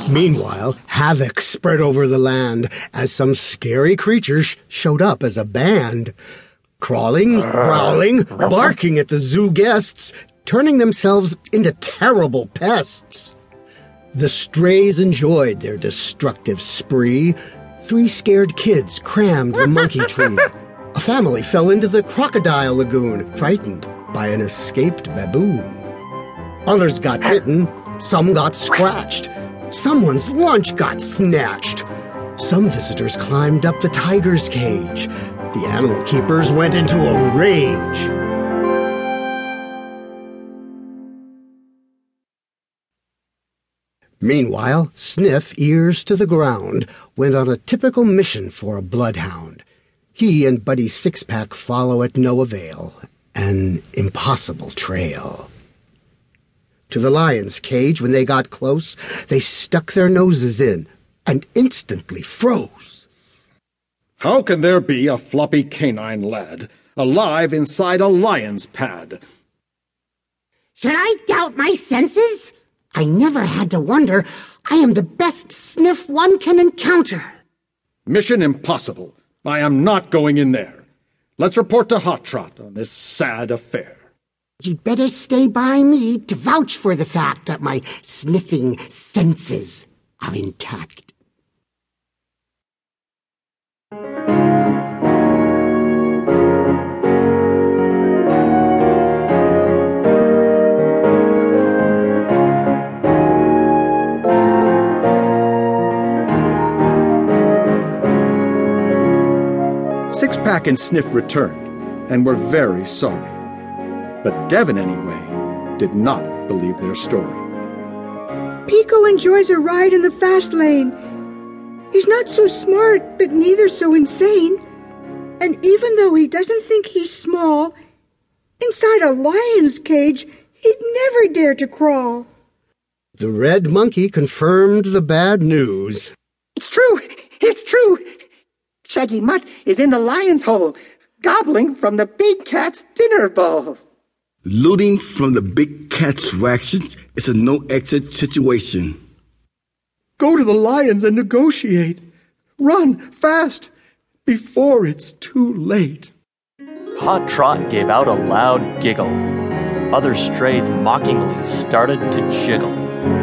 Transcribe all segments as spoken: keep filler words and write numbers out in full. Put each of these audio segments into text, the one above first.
Meanwhile, havoc spread over the land as some scary creatures showed up as a band. Crawling, growling, barking at the zoo guests, turning themselves into terrible pests. The strays enjoyed their destructive spree. Three scared kids crammed the monkey tree. A family fell into the crocodile lagoon, frightened by an escaped baboon. Others got bitten, some got scratched. Someone's lunch got snatched. Some visitors climbed up the tiger's cage. The animal keepers went into a rage. Meanwhile, Sniff, ears to the ground, went on a typical mission for a bloodhound. He and Buddy Sixpack follow at no avail, an impossible trail. To the lion's cage, when they got close, they stuck their noses in and instantly froze. How can there be a floppy canine lad alive inside a lion's pad? Should I doubt my senses? I never had to wonder. I am the best Sniff one can encounter. Mission impossible. I am not going in there. Let's report to Hot Trot on this sad affair. You'd better stay by me to vouch for the fact that my sniffing senses are intact. Sixpack and Sniff returned, and were very sorry. But Devin, anyway, did not believe their story. Pico enjoys a ride in the fast lane. He's not so smart, but neither so insane. And even though he doesn't think he's small, inside a lion's cage, he'd never dare to crawl. The red monkey confirmed the bad news. It's true! It's true! Shaggy Mutt is in the lion's hole, gobbling from the big cat's dinner bowl. Looting from the big cat's rations is a no-exit situation. Go to the lions and negotiate. Run, fast, before it's too late. Hot Trot gave out a loud giggle. Other strays mockingly started to jiggle.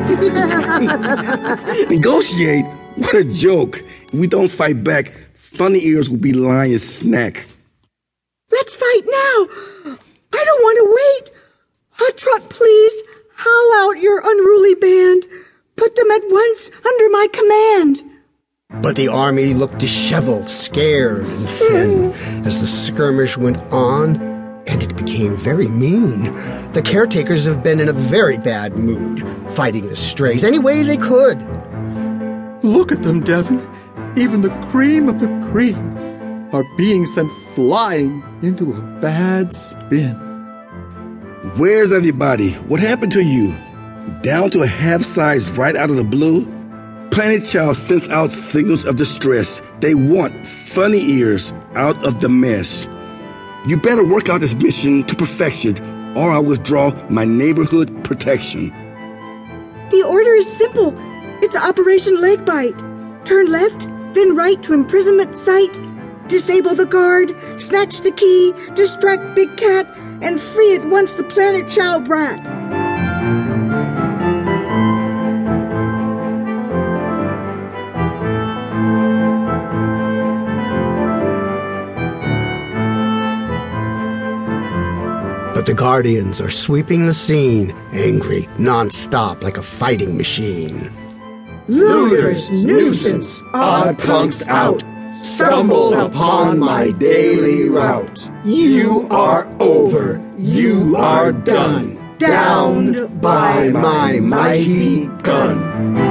Negotiate? What a joke. If we don't fight back, Funny Ears will be lion's snack. Let's fight now. I don't want to wait. Hot Trot, please, howl out your unruly band. Put them at once under my command. But the army looked disheveled, scared, and thin as the skirmish went on, and it became very mean. The caretakers have been in a very bad mood, fighting the strays any way they could. Look at them, Devin. Even the cream of the cream are being sent flying into a bad spin. Where's everybody? What happened to you? Down to a half-size right out of the blue? Planet Child sends out signals of distress. They want Funny Ears out of the mess. You better work out this mission to perfection, or I'll withdraw my neighborhood protection. The order is simple. It's Operation Legbite. Turn left, then right to imprisonment site. Disable the guard, snatch the key, distract Big Cat, and free at once the Planet Chow brat. But the Guardians are sweeping the scene, angry, non-stop like a fighting machine. Looters, nuisance, odd punks out. Stumbled upon my daily route. You are over, you are done, downed by my mighty gun.